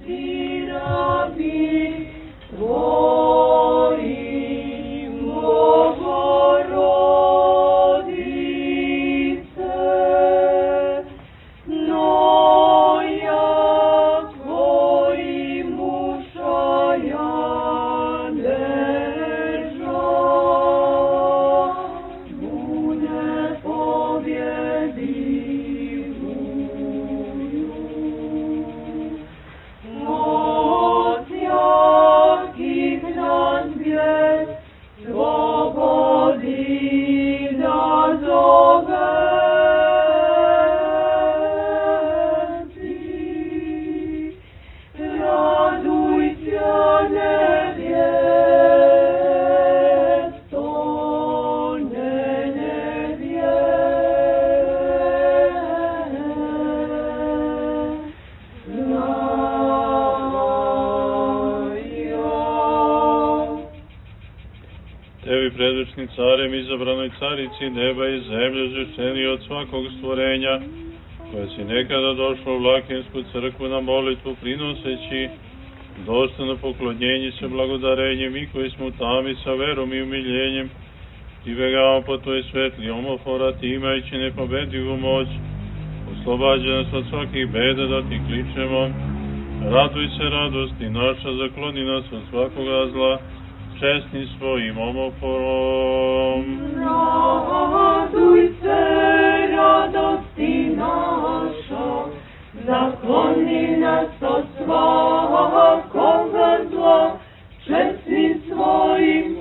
Predvečnim carem, izabranoj carici neba i zemlje, uzvišeniji od svakog stvorenja, koja si nekada došla u Vlakensku crkvu na molitvu, prinoseći dostojno poklonjenje se blagodarenjem, i koji smo u tami sa verom i umiljenjem pribegavamo po tvoj svetli omofora, ti imajući nepobedivu moć, oslobađa nas od svakih beda da ti kličemo. Raduj se, radosti naša, zakloni nas od svakoga zla, čestni svojim omoforom. Raduj se, radosti naša, zakloni nas od svakoga zla, čestni svojim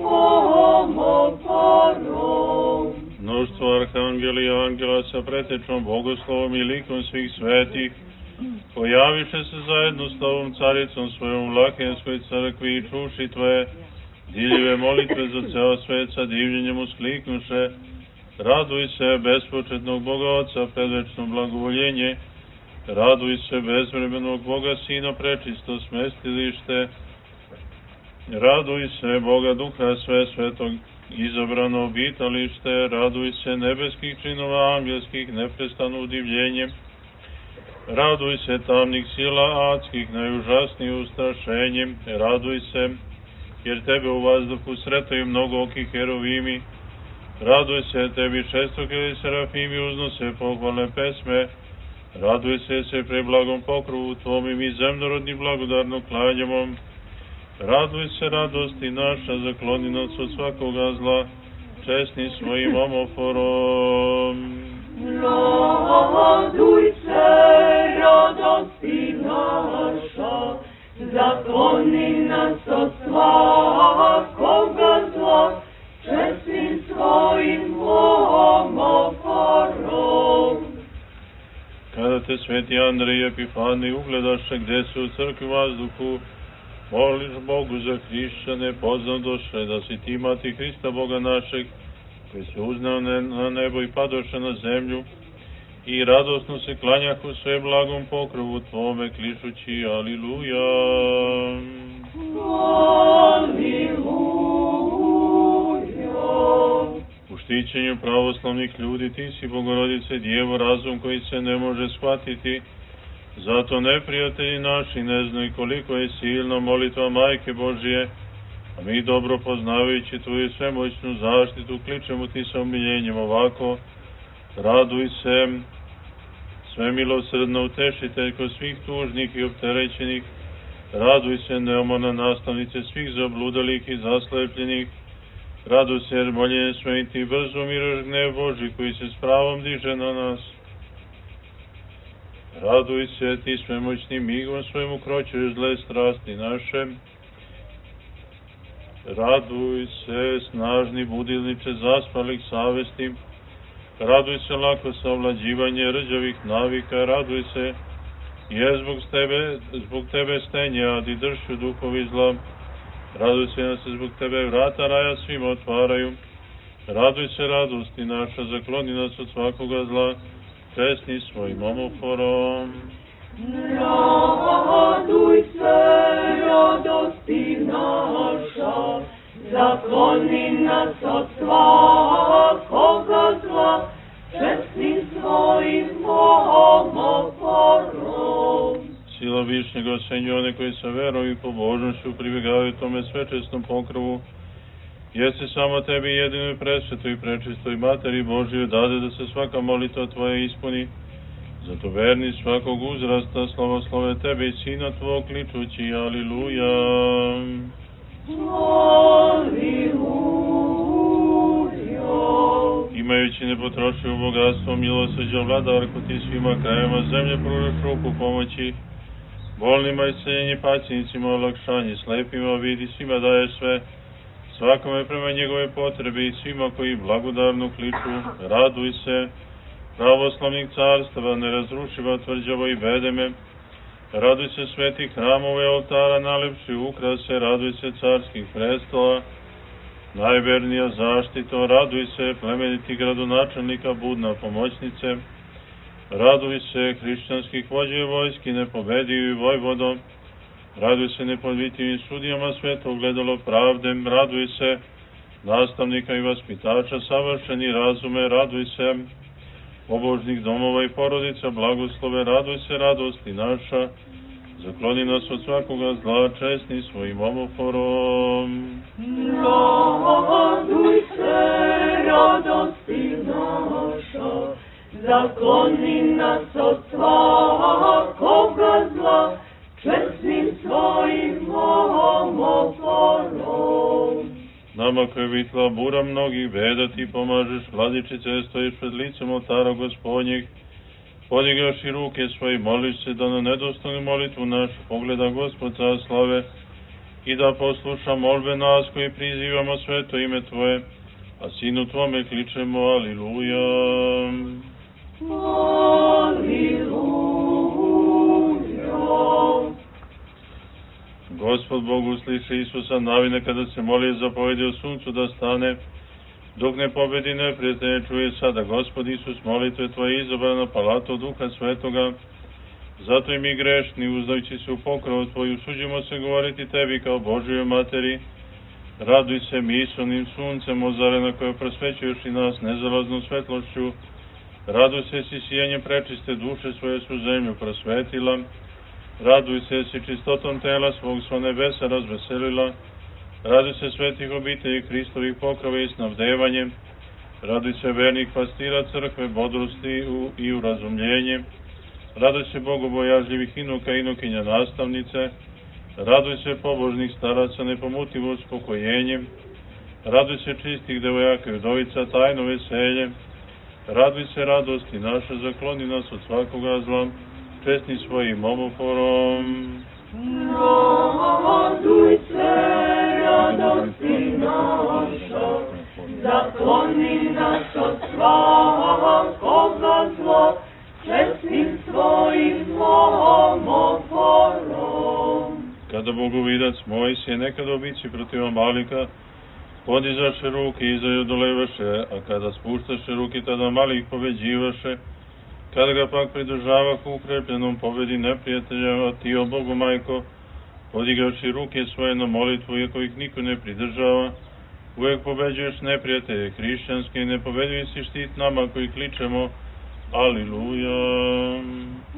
omoforom. Mnoštvo arhangela i angela sa pretečnom bogoslovom i likom svih svetih, pojaviše se zajedno s ovom caricom svojom u Vlakenskoj crkvi i čuši tvoje diljive molitve za ceo svet, sa divljenjem uskliknuše: raduj se, bespočetnog Boga Oca, predvečno blagovoljenje, raduj se, bezvremenog Boga Sina, prečisto smestilište, raduj se, Boga Duha sve svetog, izabrano obitalište, raduj se, nebeskih činova angelskih, neprestano udivljenje, raduj se, tamnih sila adskih, najužasnijih ustrašenjem, raduj se, jer tebe u vazduhu sretaju mnogooki kerovimi, raduj se, tebi šestokili serafimi uznose pohvalne pesme, raduj se pre blagom pokrovu tvome, mi zemnorodni blagodarno klanjamo, raduj se, radosti naša, zakloni nas od svakoga zla, čestni svojim omoforom. Raduj se, radosti naša, zakloni nas od svakoga zla, čestnim svojim omoforom. Kada te sveti Andrej i Epifani ugledaše gde se u crkvi vazduhu, moliš Bogu za hrišćane, poznadoše da si ti mati Hrista Boga našeg, koji se uznao na nebo i padoše na zemlju, i radosno se klanjahu sve blagom pokrovu tvome, klišući aliluja. U štićenju pravoslavnih ljudi ti si, Bogorodice Djevo, razum koji se ne može shvatiti, zato neprijatelji naši ne znaju koliko je silna molitva Majke Božije, a mi dobro poznavajući tvoju svemoćnu zaštitu kličemo ti sa umiljenjem ovako: raduj se, svemilosrdna utešiteljko svih tužnih i opterećenih, raduj se, neumorna nastavnice svih zabludalih i zaslepljenih, raduj se, jer moljenje svojim ti brzo umiraš gnev Božji koji se s pravom diže na nas. Raduj se, ti svemoćnim migom svojim ukroćuješ zle strasti naše. Raduj se, snažni budilniče zaspalih savesti. Raduj se, lako savlađivanje rđavih navika. Raduj se, jer zbog tebe stenje, a di dršću duhovi zla. Raduj se, da se zbog tebe vrata raja svima otvaraju. Raduj se, radosti naša, zakloni nas od svakoga zla, čestni svojim omoforom. Raduj se, radosti naša, zakloni nas od svakoga zla, čestni svojim omoforom. Sila više bližnjeg osenju one koji sa verom i pobožnošću pribjegavaju tome svečesnom pokrovu, jeste samo tebi jedinoj presvetoj i prečistoj Materi Božjoj dade da se svaka molitva tvoja ispuni. Zato verni svakog uzrasta slavoslove tebe i Sina tvog kličući Aliluja. Imajući nepotrošivo bogatstvo milosrđa vladarko ti svima krajevima zemlje pružaš ruku pomoći, bolnima isceljenje, pacijnicima olakšanje, slepima vidi, svima daješ sve, svakome prema njegove potrebe i svima koji blagodarno kliču, raduj se, pravoslavnih carstava, nerazrušiva tvrđava i bedeme, raduj se svetih hramova i oltara, najlepši ukrase, raduj se carskih prestola, najvernija zaštito, raduj se plemeniti gradonačelnika, budna pomoćnice, raduj se hrišćanskih vođe i vojski, nepobediju i vojvodom, raduj se nepodvitivim sudijama, sveto ogledalo pravde, raduj se nastavnika i vaspitača, savršeni razume, raduj se pobožnih domova i porodica, blagoslove, raduj se radosti naša, zakloni nas od svakoga zla, česni svojim omoforom. Raduj se radosti naša, zakloni nas od svakoga zla, česnim svojim omoforom. Nama koja je vitla bura mnogih beda, ti pomažeš, vladičice, stojiš pred licem oltara Gospodnjeg, podigaš i ruke svoje, moliš se da na nedostojnu molitvu našu pogleda Gospod ca slave i da posluša molbe nas koji prizivamo sveto ime Tvoje, a Sinu Tvome kličemo Aliluja. Aliluja. Gospod Bog usliši Isusa navine kada se moli, zapovedi o suncu da stane, dok ne pobedi neprijatelje, čuje sada Gospod Isus molitve Tvoje izabrana palato Duha Svetoga. Zato i mi grešni, uzdajući se u pokrovu Tvoju, suđimo se govoriti Tebi kao Božjoj Materi. Raduj se misaonim suncem, ozarena koje prosvećuješ i nas nezalaznom svetlošću. Raduj se si sijenjem prečiste duše svoje su zemlju prosvetila. Raduj se si čistotom tela svog sva nebesa razveselila. Raduj se svetih obitelji Hristovih pokrova i snabdevanjem. Raduj se vernih pastira crkve, bodrosti i urazumljenje. Raduj se bogobojažljivih inuka i inukinja nastavnice. Raduj se pobožnih staraca nepomutivo uspokojenjem. Raduj se čistih devojaka i udovica tajno veselje. Raduj se radosti naša, zakloni nas od svakoga zla, česni svojim omoforom. Raduj se radosti naša, zakloni nas od svakoga zla, česnim svojim omoforom. Kada bogovidac Mojsije nekada obici protiv Amalika, podizaše ruke i zajodolevaše, a kada spuštaše ruke, tada Amalik pobeđivaše. Kada ga pak pridržavah ukrepljenom pobedi neprijatelja, a ti, o Bogu majko, podigavši ruke svoje na molitvu, iako ih niko ne pridržava, uvek pobeđuješ neprijatelje hrišćanske i nepobedivi si štit nama koji kličemo Aliluja.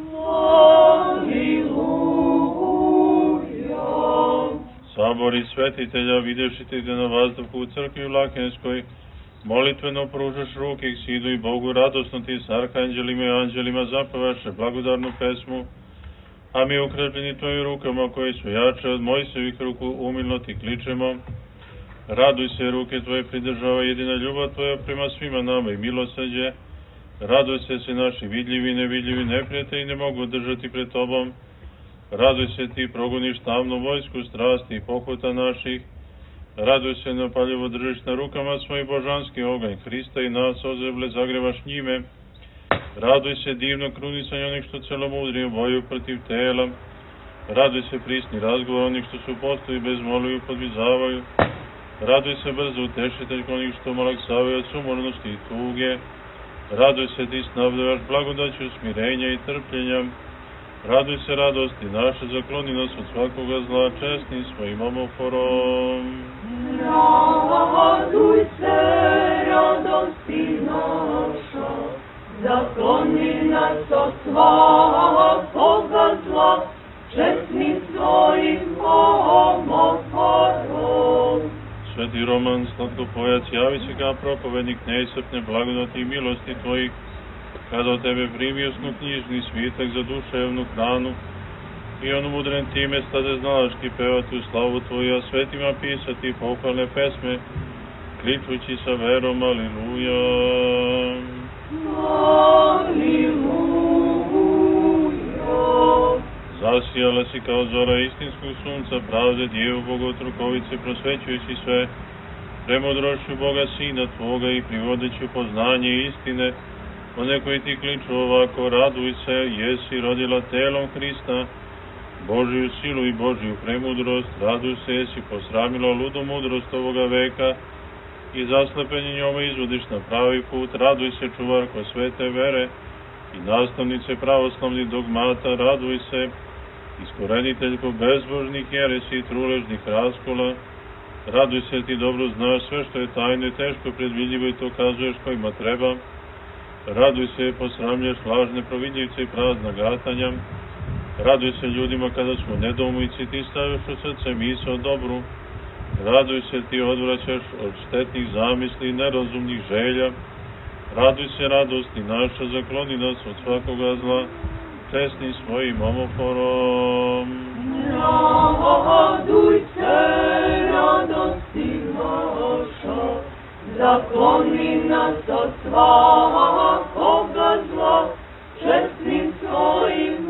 Sabori svetitelja, videvši te na vazduhu u crkvi u Lakenskoj, molitveno pružaš ruke k Sidu i Bogu, radosno ti s arhanđelima i anđelima zapavaše blagodarnu pesmu, a mi ukrepljeni tvojim rukama koji su jače od Mojsevih ruku umilno ti kličemo. Raduj se, ruke tvoje pridržava jedina ljubav tvoja prema svima nama i milosrđe. Raduj se naši vidljivi i nevidljivi neprijatelji ne mogu držati pred tobom. Raduj se ti, progoniš tamnu vojsku strasti i pohota naših. Raduj se, napaljivo držiš na rukama svoj božanski oganj Hrista i nas ozeble zagrevaš njime. Raduj se, divno krunisanje onih što celomudrije boju protiv tela. Raduj se, prisni razgovor onih što su postoji bezmoluju podvizavaju. Raduj se, brzo utešitelj onih što malaksavaju od sumornosti i tuge. Raduj se, ti snabdevaš blagodaću smirenja i trpljenja. Raduj se, radosti naše, zakloni nas od svakoga zla, česni svojim omoforom. Raduj se, radosti naša, zakloni nas od svakoga zla, čestnim svojim omoforom. Sveti Roman, slatkopojac, javi se kao propovednik neiscrpne blagodati i milosti tvojih, kada od tebe primio knjižni svitak za duševnu hranu, i on umudren time stade znalački pevati u slavu tvoju, a svetima pisati pohvalne pesme, kličući sa verom, aliluja. Aliluja. Zasijala si kao zora istinskog sunca, pravde Djevu Bogotrukovice, prosvećujući sve premudrošću Boga Sina Tvoga i privodeću poznanje istine, one koji ti kliču ovako, raduj se, jesi rodila telom Hrista, Božiju silu i Božiju premudrost, raduj se, jesi posramila ludu mudrost ovoga veka i zaslepeni njome izvodiš na pravi put, raduj se, čuvarko svete vere i nastavnice pravoslavnih dogmata, raduj se, iskoreniteljko bezbožnih jeresi i truležnih raskola, raduj se, ti dobro znaš sve što je tajno i teško predvidljivo i to kazuješ kojima treba, raduj se, posramljaš lažne providljivce i prazna gatanja, raduj se ljudima kada su u nedoumici, ti staviš u srce misao dobru, raduj se, ti odvraćaš od štetnih zamisli i nerazumnih želja, raduj se, radosti naša, zakloni nas od svakoga zla, čestnim svojim omoforom. Raduj se, radosti naša, zakloni nas od svakoga zla, čestnim svojim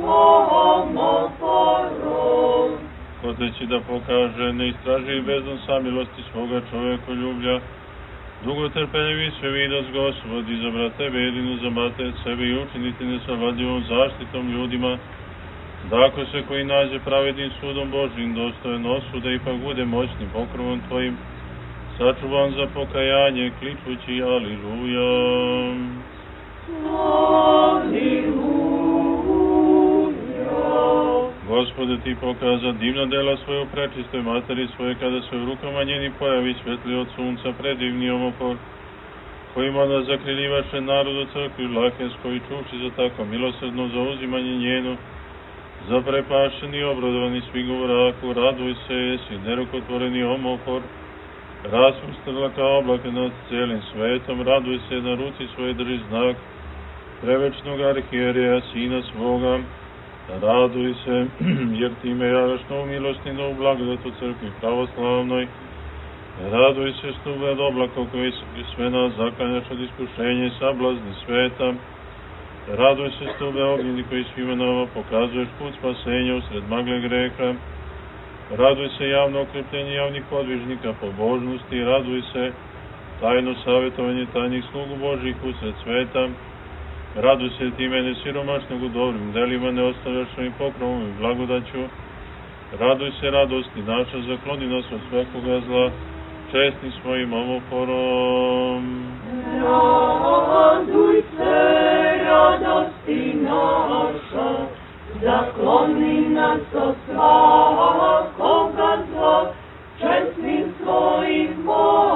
omoforom. Hoteći da pokaže neistraživi bezdon samilosti svoga čovekoljublja, dugotrpeljivi sve vidac Gospod, izabra tebe jedinu za mater sebe i učiniti nesavladljivom zaštitom ljudima, da ako se koji nađe pravednim sudom Božjim dostojen osude, ipak bude moćnim pokrovom tvojim, sačuvan za pokajanje, kličući aliluja. Gospode, ti pokaza divna dela svoje u prečistoj materi svoje, kada se u rukama njeni pojavi svetli od sunca, predivni omofor, kojima da zakriljivaše narodu crkvi Lahenskoj i čuši za tako milosrdno zauzimanje njeno, za prepašeni i obradovani svigu vraku, raduj se, jesi nerukotvoreni omofor, rasvrstala kao oblake nad celim svetom, raduj se, na ruci svoje drži znak prevečnog arhijereja, sina svoga, raduj se, jer time javaš novu milost i novu blagodat u crkvi pravoslavnoj, raduj se, stube od oblaka koji sve nas zaklanjaš od iskušenja i sablazni sveta, raduj se, stube ognjeni koji svima nama pokazuješ put spasenja usred magle greha, raduj se, javno okrepljenje javnih podvižnika pobožnosti, raduj se, tajno savjetovanje tajnih slugu Božih usred sveta, raduj se, ti mene siromašnog u dobrim delima ne ostavljaš svojim pokrovom i blagodaću, raduj se, radosti naša, zakloni nas od svakoga zla, čestni svojim omoforom. Raduj se, radosti naša, zakloni nas od svakoga zla, čestnim svojim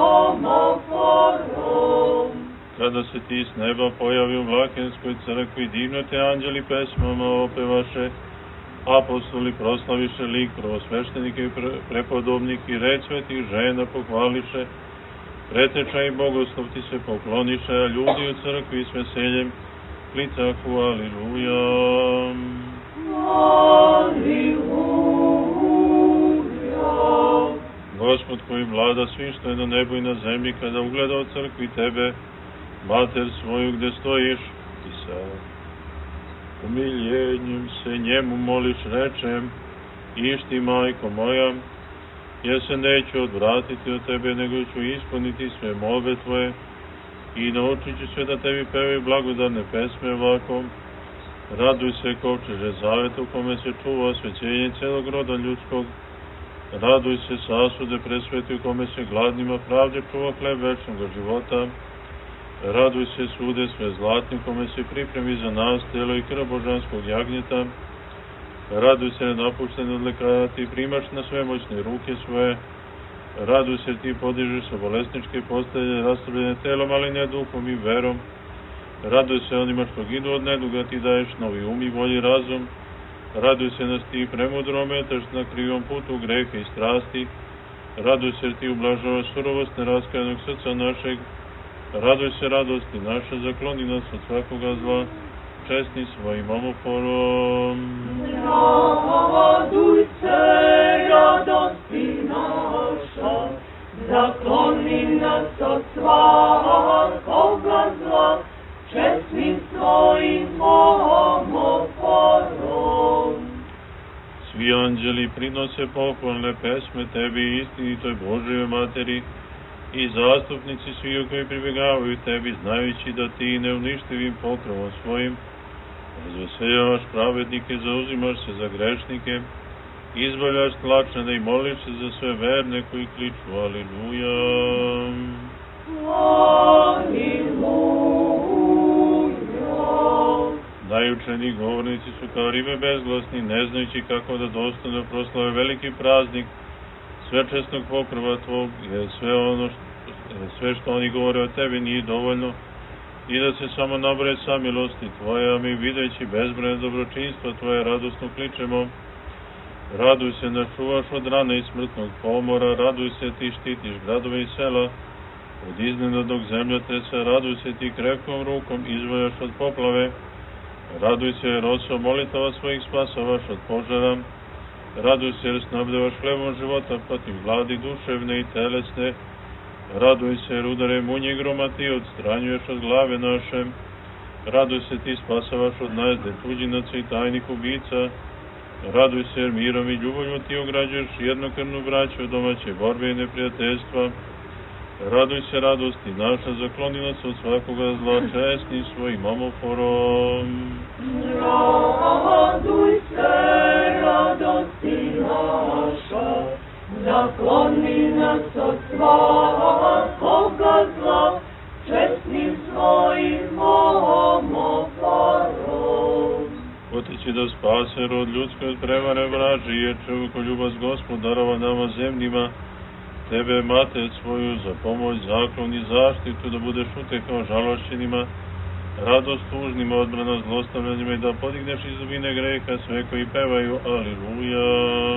omoforom. Kada se ti s neba pojavi u Vlahenskoj crkvi, divno te anđeli pesmama opevaše, apostoli proslaviše lik prvosveštenike i prepodobnike i red svetih žena pohvališe, preteča i bogoslov ti se pokloniše, a ljudi u crkvi s veseljem klicahu aliluja. Aliluja. Gospod koji vlada svim što je na nebu i na zemlji, kada ugleda u crkvi tebe, mater svoju gde stojiš, i sa umiljenjem se njemu moliš, rečem, išti majko moja, ja se neću odvratiti od tebe, nego ću ispuniti sve molbe tvoje i naučit ću sve da tebi pevaju blagodarne pesme ovako. Raduj se, kovčeže zaveta u kome se čuva osvećenje celog roda ljudskog, raduj se, sasude presveti u kome se gladnima pravde čuva hleb večnog života, raduj se, sude sve zlatni kome se pripremi za nas telo i krv božanskog jagnjeta, raduj se, napušteni od lekara, ti primaš na svemoćne ruke svoje, raduj se, ti podižeš sa bolesničke postelje, rastrobljene telom, ali ne duhom i verom, raduj se onima što ginu od neduga, ti daješ novi um i volji razum, Raduj se nas ti premudro ometaš na krivom putu greha i strasti. Raduj se jer ti ublažavaš surovost neraskajanog srca našeg. Raduj se radosti naša, zakloni nas od svakoga zla. Čestni svojim omoforom. Raduj se radosti naša, zakloni nas od svakoga zla. Čestnim svojim omoforom. Svi anđeli prinose pohvalne pesme tebi, istinitoj Božjoj materi, i zastupnici svi koji pribjegavaju tebi, znajući da ti neuništivim pokrovom svojim razveseljavaš pravednike, zauzimaš se za grešnike, izbavljaš tlačene i moliš se za sve verne koji kliču Aliluja. Najučeni govornici su kao ribe bezglasni, ne znajući kako da dostojno proslave veliki praznik svečasnog pokrova tvog, jer sve što oni govore o tebi nije dovoljno i da se samo nabre sa milosti tvoje, a mi videći bezbrojne dobročinstva tvoje radosno kličemo. Raduj se, nas čuvaš od rana i smrtnog pomora, raduj se, ti štitiš gradove i sela od iznenadnog zemljotresa, raduj se, ti krepkom rukom izvojaš od poplave. Raduj se jer osom molitava svojih spasavaš od požara. Raduj se jer snabdevaš hlebom života protiv gladi duševne i telesne. Raduj se jer udarem munje groma ti odstranjuješ od glave naše. Raduj se, ti spasavaš od najezde tuđinaca i tajnih ubica. Raduj se jer mirom i ljubavlju ti ograđuješ jednokrvnu braću od domaće borbe i neprijateljstva. Raduj se radosti naša, zakloni nas od svakoga zla, čestnim svojim omoforom. Raduj se radosti naša, zakloni nas od svakoga zla, čestnim svojim omoforom. Potiči da spase rod ljudske od prevare vražije, čovjeko ljubav Gospodarova nama zemljima, tebe, Mater svoju, za pomoć, zaklon i zaštitu, da budeš utekao žalošćenima, radost tužnima, odbrana zlostavljanjima i da podigneš iz dubine greha sve koji pevaju Aliluja.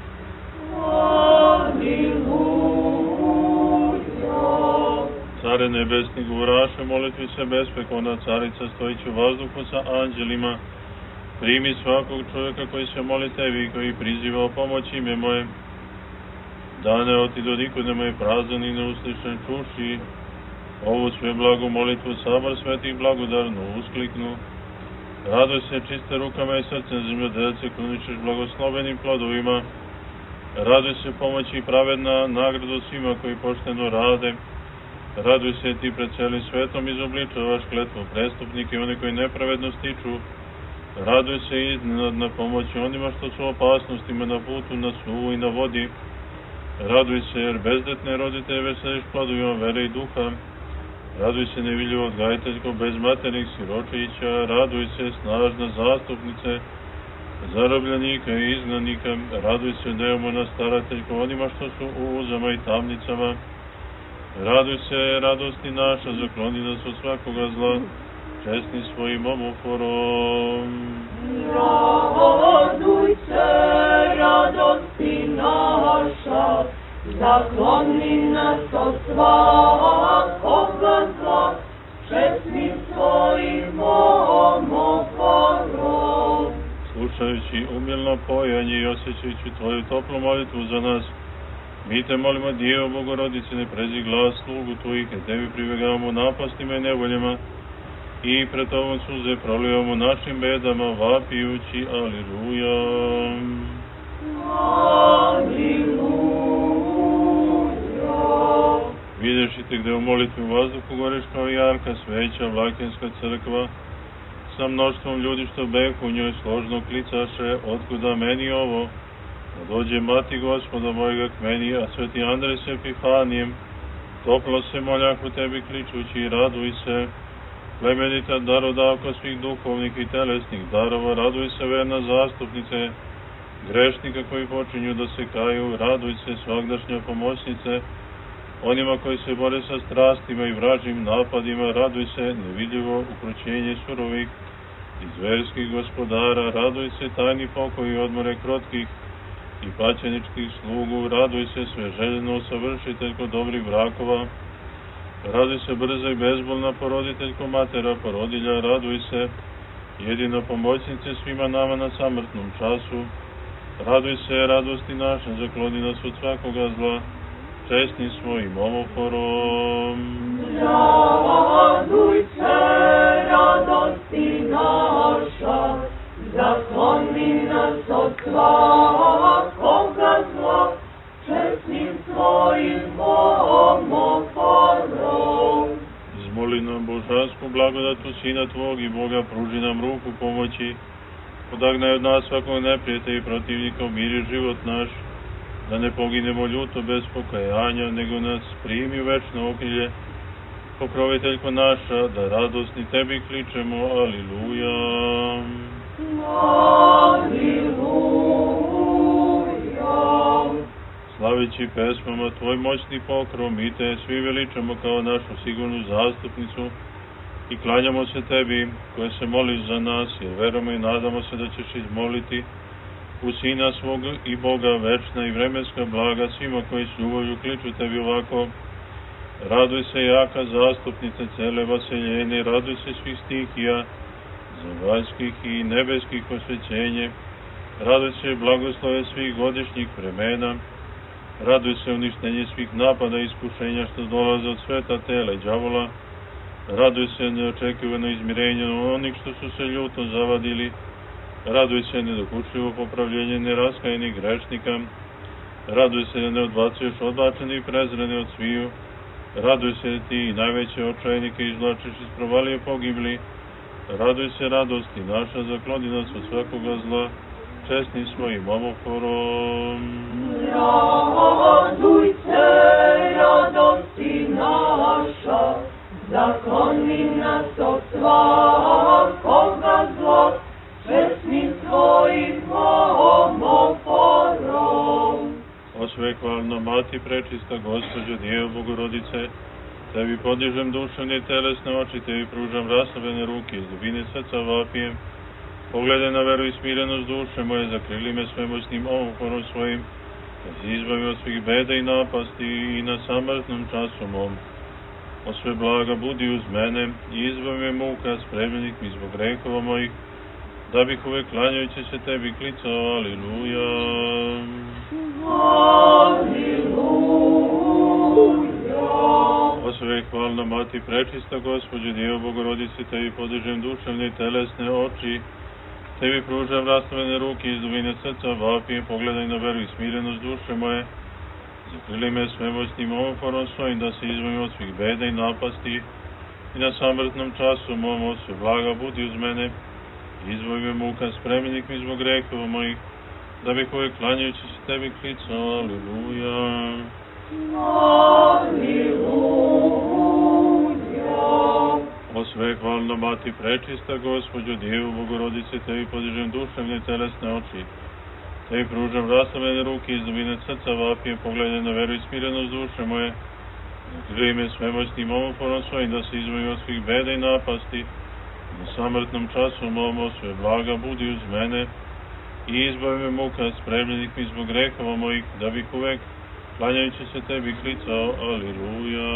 Aliluja. Care nebesni, govораše, molitvi se besprekorna carica, stojići u vazduhu sa anđelima, primi svakog čovjeka koji se moli tebi i koji priziva o pomoć ime moje. Da ne otidu nikude moje prazan i neuslišen čuši, ovu sve blagu molitvu sabar svetih blagodarno uskliknu. Raduj se čiste rukama i srcem zemljodelce, kruničeš blagoslovenim plodovima. Raduj se pomoći pravedna nagradu svima koji pošteno rade. Raduj se ti pred celim svetom izobličavaš kletvu prestupnike i one koji nepravedno stiču. Raduj se iznenadna pomoći onima što su opasnostima na putu, na snu i na vodi. Raduj se jer bezdetne roditelje veseliš plodovima vere i duha. Raduj se nevidljivo odgajiteljko bez maternih siročića. Raduj se snažna zastupnice zarobljenika i izgnanika. Raduj se deomona starateljko onima što su u uzama i tamnicama. Raduj se radosti naša, zakloni nas od svakoga zla, čestni svojim omoforom. Raduj se radosti naša, zakloni nas od svakoga zla, čestnim svojim omoforom. Slušajući umilno pojanje i osjećajući tvoju toplu molitvu za nas, mi te molimo, Djevo Bogorodice, ne prezi glas slugu tvojih, jer tebi pribjegavamo napastima i nevoljama i pred tobom suze prolivamo našim bedama, vapijući Aliluja. Aliluja. Vidješi te gde u molitvi u vazduhu goreš kao jarka sveća, vlakenska crkva, sa mnoštvom ljudi što behu u njoj složno klicaše, otkuda meni ovo? Da dođe mati Gospoda mojega k meni, a sveti Andrej s Epifanijem, toplo se moljah u tebi kličući, raduj se, plemenita darodavka svih duhovnih i telesnih darova, raduj se verna zastupnice, grešnika koji počinju da se kaju, raduj se svagdašnja pomoćnice, onima koji se bore sa strastima i vražim napadima, raduj se nevidljivo ukrućenje surovih i zverskih gospodara, raduj se tajni pokoj i odmore krotkih i paćeničkih slugu, raduj se sveželjeno savršiteljko dobrih brakova, raduj se brza i bezbolna poroditeljko matera porodilja, raduj se jedino pomoćnice svima nama na samrtnom času, raduj se radosti naša, zakloni nas od svakoga zla, čestni svojim omoforom. Raduj se, radosti naša, zakloni nas od svakoga zla, čestnim svojim omoforom. Izmoli nam božansku blagodatu Sina Tvog i Boga, pruži nam ruku pomoći, podagnaj od nas svakog neprijatelja i protivnika, umiri život naš, da ne poginemo ljuto bez pokajanja, nego nas primi u večno okrilje, pokroviteljko naša, da radosni Tebi kličemo, aliluja. Aliluja. Slaveći pesmama Tvoj moćni pokrov, mi Te svi veličamo kao našu sigurnu zastupnicu i klanjamo se Tebi, koja se moliš za nas, jer verujemo i nadamo se da ćeš izmoliti u Sina svog i Boga večna i vremenska blaga svima koji s ljubavlju kliču Tebi ovako. Raduj se jaka zastupnice cele vaseljene, raduj se svih stihija, zemaljskih i nebeskih osvećenje, raduj se blagoslove svih godišnjih vremena, raduj se uništenje svih napada i iskušenja što dolaze od sveta tela i đavola, raduj se neočekivano izmirenje onih što su se ljuto zavadili, raduj se nedokučljivo popravljenje neraskajenih grešnika, raduj se ne odbacuješ odbačene i prezrene od sviju, raduj se Ti najveće očajnike izvlačiš iz provalije pogibli, raduj se radosti naša, zakloni nas od svakoga zla, čestni svojim omoforom. Raduj se, radosti naša, zakloni nas od svakoga zla, čestnim svojim omoforom. O svekvalna Mati prečista Gospođo, Djevo Bogorodice, Tebi podižem duševne i telesne oči, Tebi pružam rasavene ruke, iz dubine srca vapijem. Pogledaj na veru i smirenost duše moje, zakrili me svemoćnim omoforom svojim, da se izbavi od svih beda i napasti i na samrtnom času mom. O sve blaga budi uz mene i izbavi me muka, spremljenih mi zbog grehova mojih, da bih uvek klanjajući se Tebi klicao, aliluja. Aliluja. O svekvalna Mati prečista Gospođo, Djevo Bogorodice, Tebi podižem duševne i telesne oči, Tebi pružam raspravene ruke, iz dubine srca vapijem, pogledaj na veru i smirenost duše moje, zakrili me svemoćnim omoforom svojim, da se izbavim od svih beda i napasti i na samrtnom času mom, o sve blaga budi uz mene, izbavi me muka, spremljenih mi zbog grehova mojih, da bih uvek klanjajući se Tebi klicao, aliluja. Aliluja. O svekvalna Mati prečista Gospođo, Djevo Bogorodice, Tebi podižem duševne i telesne oči, Tebi pružam raslavene ruke, iz dubine srca vapijem, pogledaj na veru i smirenost duše moje, zakrili me svemoćnim omoforom svojim, da se izbavim od svih beda i napasti, na samrtnom času mom, o sve blaga budi uz mene i izbavi me muka, spremljenih mi zbog grehova mojih, da bih uvek klanjajući se Tebi klicao, aliluja.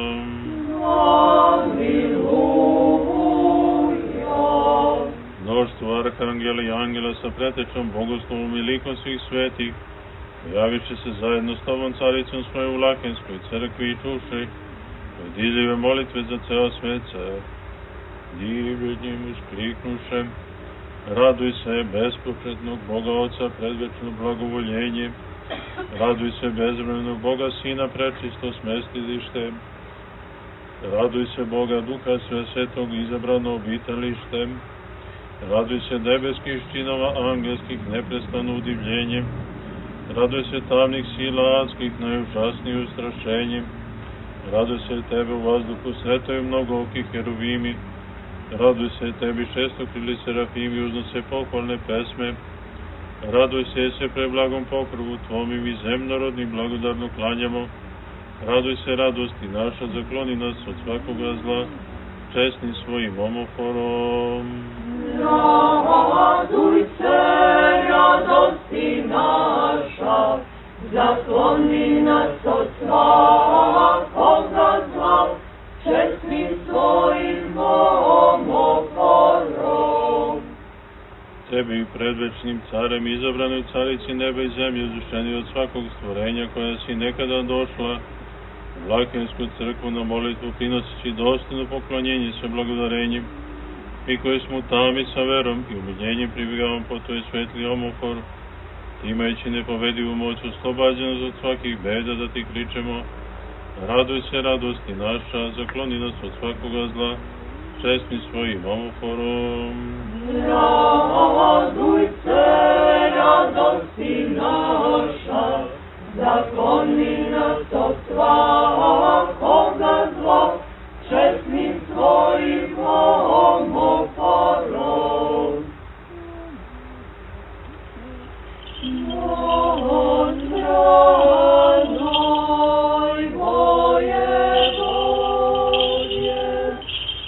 Aliluja. Mnoštvo arhangela i angela sa pretečom bogoslovom i likom svih svetih, pojaviše se zajedno s Tobom, caricom svoje u Lakenskoj crkvi i čuše prediljive molitve za ceo svet, divljenjem uskriknuše, raduj se bespočetnog Boga Oca, predvečno blagovoljenje, raduj se bezvremenog Boga Sina, prečisto smestilište, raduj se Boga Duha Svetog, izabrano obitalište, raduj se nebeskih činova angelskih, neprestano udivljenje, raduj se tamnih sila adskih, najužasnije ustrašenje, raduj se Tebe u vazduhu svetoj mnogookih heruvimi, raduj se Tebi šestokrili serafimi, uznose pohvalne pesme, raduj se preblagom pokrovu Tvom i mi zemnorodni blagodarno klanjamo, raduj se radosti naša, zakloni nas od svakoga zla, česni svojim omoforom. Raduj se, radosti naša, zakloni nas od svakoga zla, čestnim svojim omoforom. Tebi, predvečnim carem, izabranoj carici neba i zemlje, uzvišeni od svakog stvorenja koja si nekada došla, Vlahensku crkvu na molitvu prinoseći dostojno poklonjenje sa blagodarenjem, mi koji smo u tami sa verom i umiljenjem pribjegavamo po tvoj svetli omofor, imajući nepovedivu moć oslobađenost od svakih beda da ti kričemo, raduj se, radosti naša, zakloni nas od svakoga zla, čestni svojim omoforom. Raduj se, radosti naša, zakloni nas od svakoga zla, čestnim svojim omoforom. Odbranoj moje Bože,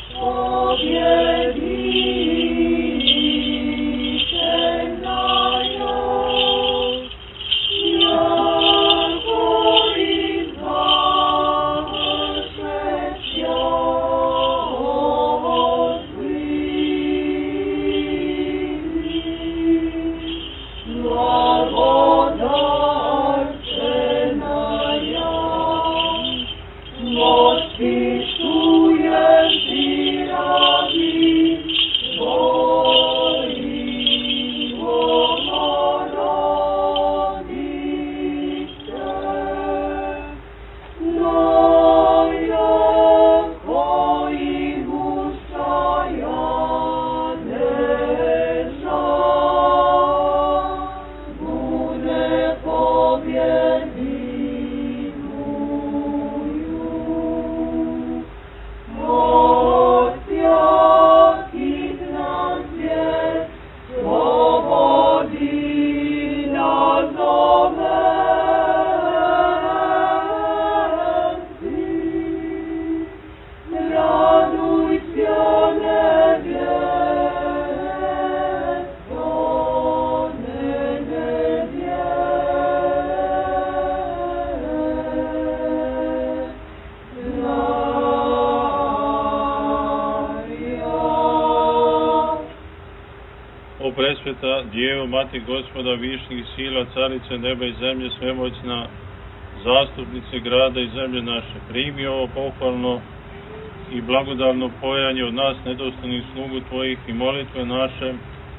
presveta Djevo, Mati Gospoda višnjih sila, carice neba i zemlje, svemoćna, zastupnice grada i zemlje naše, primi ovo pohvalno i blagodarno pojanje od nas, nedostojnih slugu tvojih, i molitve naše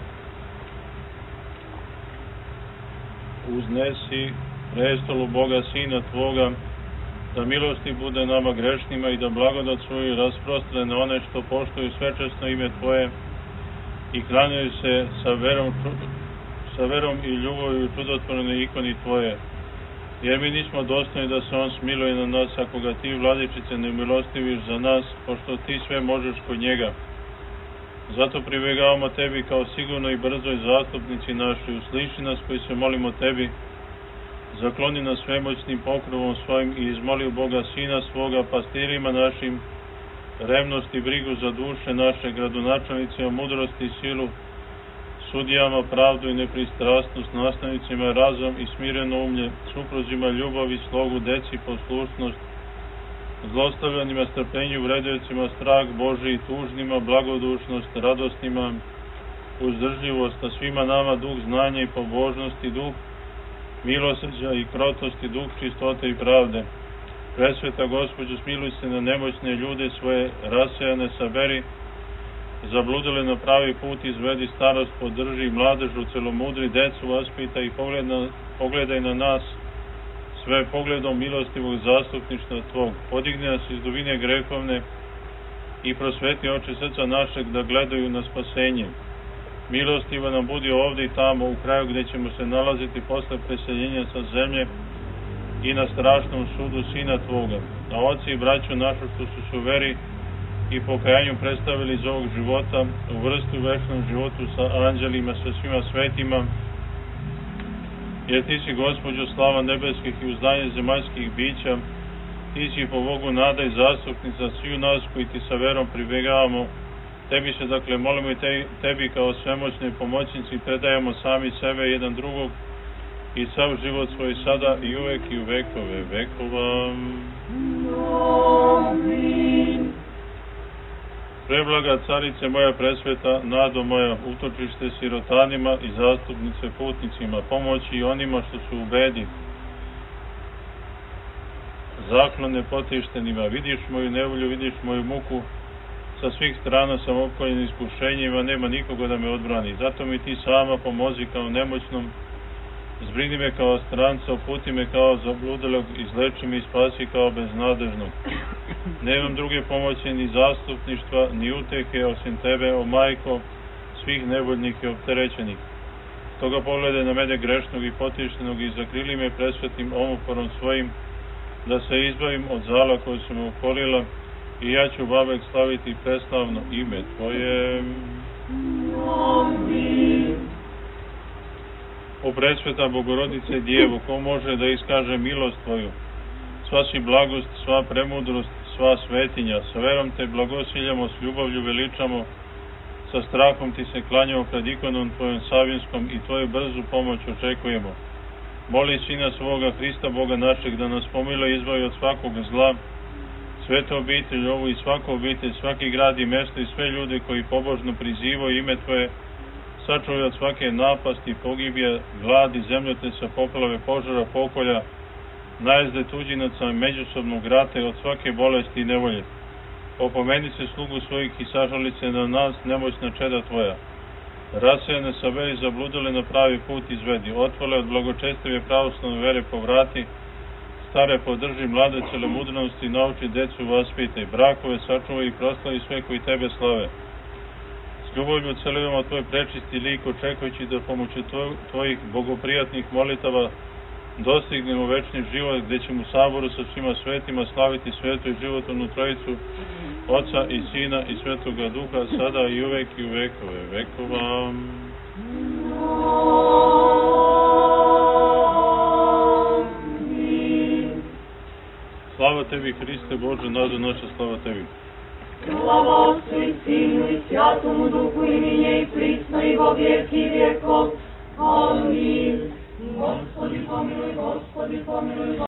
uznesi prestolu Boga Sina tvoga, da milosti bude nama grešnima i da blagodat svoju rasprostre na one što poštuju svečasno ime tvoje i klanjaju se sa verom i ljubavlju čudotvorne ikoni tvoje. Jer mi nismo dostojni da se on smiluje na nas, ako ga ti, Vladičice, ne milostiviš za nas, pošto ti sve možeš kod njega. Zato pribjegavamo tebi kao sigurno i brzoj zastupnici našoj, usliši nas koji se molimo tebi, zakloni nas svemoćnim pokrovom svojim i izmoli u Boga Sina svoga, pastirima našim, revnost i brigu za duše naše, gradonačelnicima mudrosti i silu, sudijama pravdu i nepristrasnost, nastavnicima razum i smireno umlje, supruzima ljubav i slogu, deci poslušnost, zlostavljanima strpljenju, vredevcima strah Božiji i tužnima, blagodušnost, radostima, uzdržljivost, a svima nama duh znanja i pobožnosti, duh milosrđa i krotosti, duh čistote i pravde. Presveta Gospođo, smiluj se na nemoćne ljude svoje, rasejane saberi, zabludile na pravi put, izvedi, starost podrži, mladežu celomudri, decu vaspita i pogledaj na nas sve pogledom milostivog zastupništva tvog. Podigni nas iz dubine grehovne i prosveti oči srca našeg da gledaju na spasenje. Milostiva nam budi ovde i tamo u kraju gde ćemo se nalaziti posle preseljenja sa zemlje i na strašnom sudu Sina tvoga. A oci i braću našu što su se u veri i pokajanju predstavili iz ovog života, uvrsti u večnom životu sa anđelima, sa svima svetima, jer ti si, Gospođo, slava nebeskih i uzdanje zemaljskih bića, Ti si po Bogu nada i zastupnica sviju nas koji ti sa verom pribjegavamo. Tebi se dakle molimo i tebi kao svemoćnoj pomoćnici predajemo sami sebe jedan drugog i sav život svoj sada i uvek i u vekove vekova. Amin. Preblaga carice moja presveta, nado moja, utočište sirotanima i zastupnice putnicima, pomoći i onima što su u bedi, zaklone potištenima, vidiš moju nevolju, vidiš moju muku, sa svih strana sam opkoljen iskušenjima, nema nikoga da me odbrani, zato mi ti sama pomozi kao nemoćnom, zbrini me kao stranca, uputi me kao zabludalog, izleči me i spasi kao beznadežnog. Nemam druge pomoći ni zastupništva, ni uteke osim tebe, o majko, svih nevoljnih i opterećenih. Toga pogledaj na mene grešnog i potištenog i zakrili me presvetnim omoforom svojim, da se izbavim od zala koje su me ukolila i ja ću vavek slaviti preslavno ime Tvoje. Amin. O presveta Bogorodice Djevo, ko može da iskaže milost Tvoju? Sva si blagost, sva premudrost, sva svetinja, sa verom te blagosiljamo, s ljubavlju veličamo, sa strahom ti se klanjamo pred ikonom Tvojom savinskom i Tvoju brzu pomoć očekujemo. Moli Sina svoga Hrista, Boga našeg, da nas pomiluje i izbavi od svakog zla, svetu obitelj ovu i svaku obitelj, svaki grad i mesto i sve ljude koji pobožno prizivaju ime Tvoje, sačuvaj od svake napasti, pogibija, gladi, zemljotresa, poplave, požara, pokolja, najezde tuđinaca, međusobnog rata i od svake bolesti i nevolje. Opomeni se slugu svojih i sažali se na nas, nemoćna čeda Tvoja. Rasejane saberi, zabludile na pravi put izvedi, otvale od blagočestive pravoslavne vere povrati, stare podrži, mlade celomudrnosti, nauči, decu vaspitaj, brakove sačuvaj i proslavi sve koji Tebe slave. S ljubavlju celujemo Tvoj prečisti lik, očekujući da pomoću Tvojih bogoprijatnih molitava dostignemo večni život, gde ćemo u saboru sa svima svetima slaviti svetu i životvornu Trojicu, Oca i Sina i Svetoga Duha, sada i uvek i u vekove vekova. Slava Tebi, Hriste Bože, nado naša, slava Tebi. Slava Otcu i Sinu i Svjatomu Duhu i ninje i prisno i vo vijeki vjekov. Amin. Gospodi pomiluj, Gospodi pomiluj.